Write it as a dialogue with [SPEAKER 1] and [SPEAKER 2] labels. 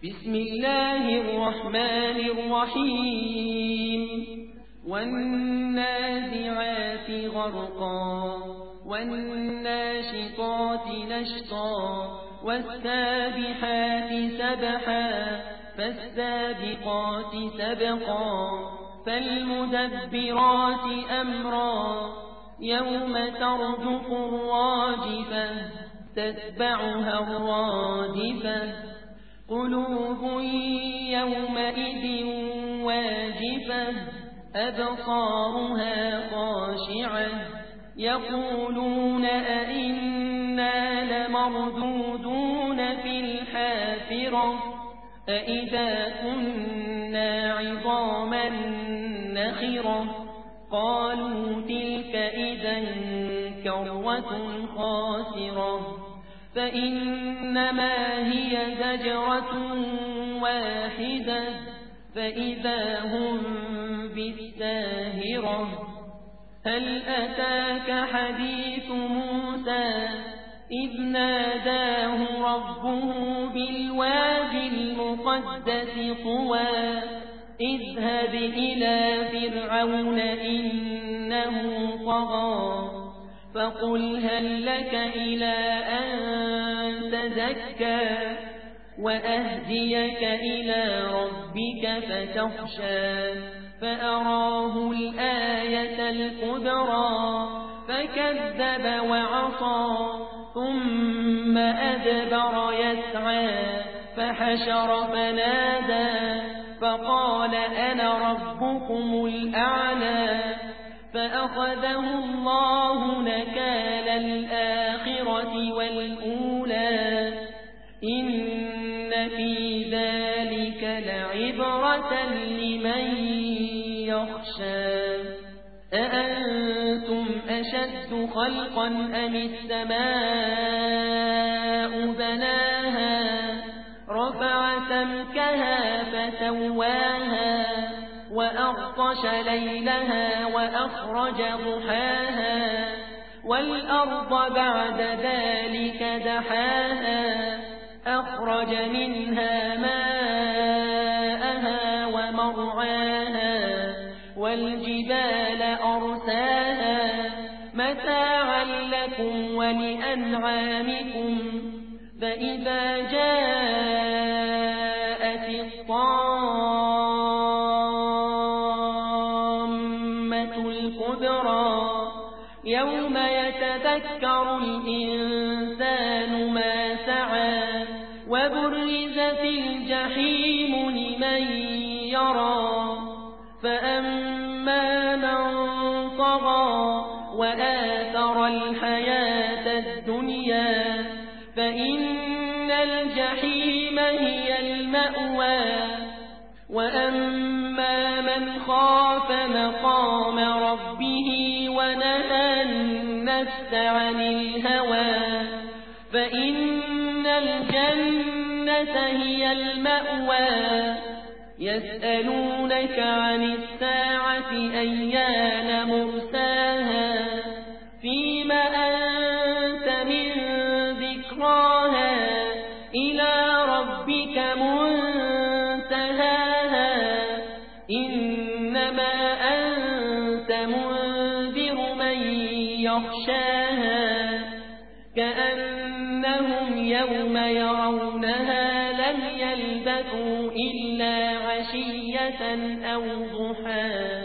[SPEAKER 1] بسم الله الرحمن الرحيم والنازعات غرقا والناشطات نشطا والسابحات سبحا فالسابقات سبقا فالمدبرات أمرا يوم ترجف الراجفة تتبعها الرادفة قلوب يومئذ واجفة أبصارها خاشعة يقولون أئنا لمردودون في الحافرة أئذا كنا عظاما نخرة قالوا تلك إذا كرة خاسرة فإنما هي زجرة واحدة فإذا هم بالساهرة هل أتاك حديث موسى إذ ناداه ربه بالوادي المقدس طوى اذهب إلى فرعون إنه طغى فقل هل لك إلى أن تزكى وأهديك إلى ربك فتخشى فأراه الآية الكبرى فكذب وعصى ثم أدبر يسعى فحشر فنادى فقال أنا ربكم الأعلى فأخذه الله نكال الآخرة والأولى إن في ذلك لعبرة لمن يخشى أأنتم أشد خلقا أم السماء بناها رفع سمكها فسواها وأغطش ليلها وأخرج ضحاها والأرض بعد ذلك دحاها أخرج منها ماءها ومرعاها والجبال أرساها متاعا لكم ولأنعامكم فإذا جاءت الطامة الكبرى يوم يتذكر الإنسان ما سعى وبرزت الجحيم لمن يرى فأما من طغى وآثر الحياة الدنيا فإن الجحيم هي المأوى وأما من خاف مقام ربه ونهى النفس عن الهوى فإن الجنة هي المأوى يسألونك عن الساعة أيان مرساها فيم أنت من ذكراها إلى ربك منتهاها إنما أنت منذر من يخشاها كأنهم يوم يرونها لم يلبثوا إلا عشية أو ضحاها